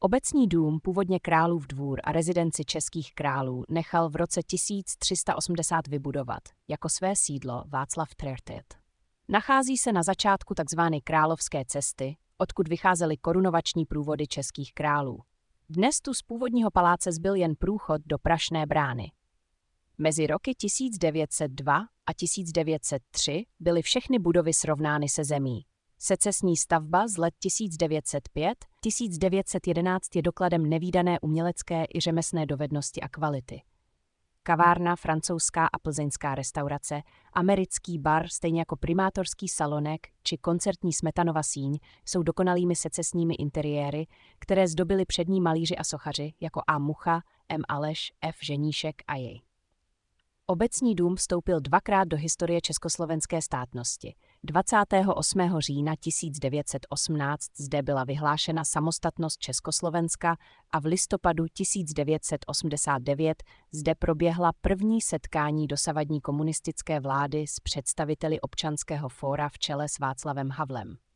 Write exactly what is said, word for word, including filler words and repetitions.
Obecní dům, původně Králův dvůr a rezidenci českých králů, nechal v roce tisíc tři sta osmdesát vybudovat jako své sídlo Václav Trertet. Nachází se na začátku tzv. Královské cesty, odkud vycházely korunovační průvody českých králů. Dnes tu z původního paláce zbyl jen průchod do Prašné brány. Mezi roky tisíc devět set dva a tisíc devět set tři byly všechny budovy srovnány se zemí. Secesní stavba z let tisíc devět set pět až tisíc devět set jedenáct je dokladem nevídané umělecké i řemeslné dovednosti a kvality. Kavárna, francouzská a plzeňská restaurace, americký bar, stejně jako primátorský salonek či koncertní Smetanova síň jsou dokonalými secesními interiéry, které zdobili přední malíři a sochaři jako A. Mucha, M. Aleš, F. Ženíšek a jej. Obecní dům vstoupil dvakrát do historie československé státnosti. dvacátého osmého října tisíc devět set osmnáct zde byla vyhlášena samostatnost Československa a v listopadu tisíc devět set osmdesát devět zde proběhla první setkání dosavadní komunistické vlády s představiteli Občanského fóra v čele s Václavem Havlem.